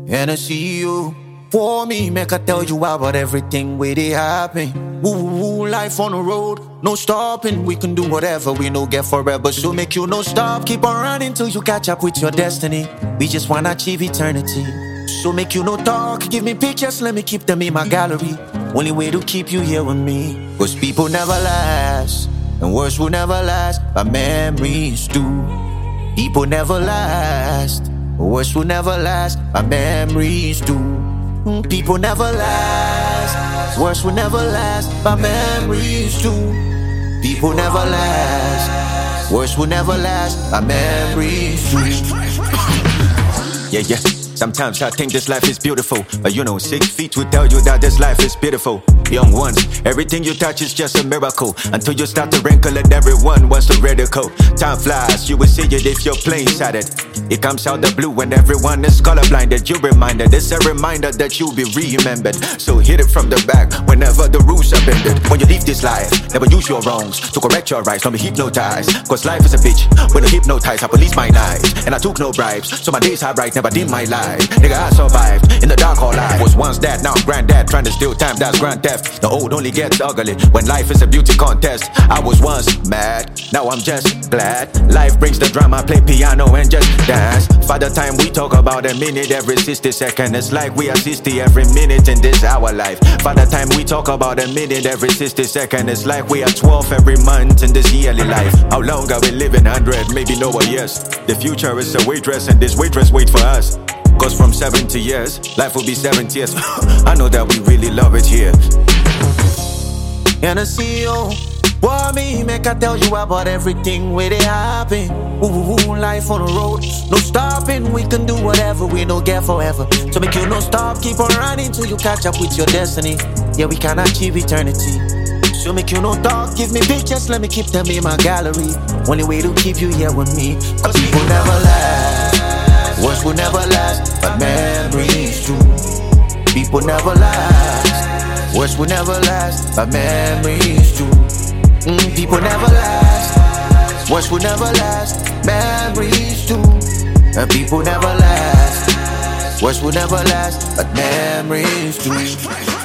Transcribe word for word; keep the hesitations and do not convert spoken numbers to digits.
And I see you for me, make I tell you about everything where they happen. Woo, woo, life on the road, no stopping. We can do whatever, we no get forever. So make you no stop, keep on running till you catch up with your destiny. We just wanna achieve eternity. So make you no talk, give me pictures, let me keep them in my gallery. Only way to keep you here with me. Cause people never last, and words will never last, but memories do. People never last, words will never last, but memories do. People never last, words will never last, but memories do. People never last, words will never last, but memories do. Yeah, yeah. Sometimes I think this life is beautiful, but you know, six feet will tell you that this life is pitiful. Young ones, everything you touch is just a miracle. Until you start to wrinkle and everyone wants to ridicule. Time flies, you will see it if you're plain sighted. It comes out the blue when everyone is colorblinded. You reminded, it's a reminder that you'll be remembered. So hit it from the back whenever the rules are bended. When you leave this life, never use your wrongs to correct your rights. Don't be hypnotized, cause life is a bitch. When you hypnotize, I police my knives, and I took no bribes, so my days are bright, never dim my life. Nigga, I survived in the dark all life. Was once dad, now I'm granddad, trying to steal time, that's grand theft. The old only gets ugly when life is a beauty contest. I was once mad, now I'm just glad. Life brings the drama, play piano and just dance. Father time, we talk about a minute every sixty seconds. It's like we are sixty every minute in this our life. Father time, we talk about a minute every sixty seconds. It's like we are twelve every month in this yearly life. How long are we living? one hundred, maybe lower years. The future is a waitress and this waitress wait for us. Cause from seventy years, life will be seventy years. I know that we really love it here. And I see you for me, make I tell you about everything where they happen. Ooh, ooh, ooh, life on the road, no stopping. We can do whatever, we no get forever. So make you no stop, keep on running till you catch up with your destiny. Yeah, we can achieve eternity. So make you no talk, give me pictures, let me keep them in my gallery. Only way to keep you here with me. Cause people never last, words will never last, but memories do. People never last, words will never last, but memories do. Mm, people never last, words will never last, memories do. And people never last, words will never last, but memories do.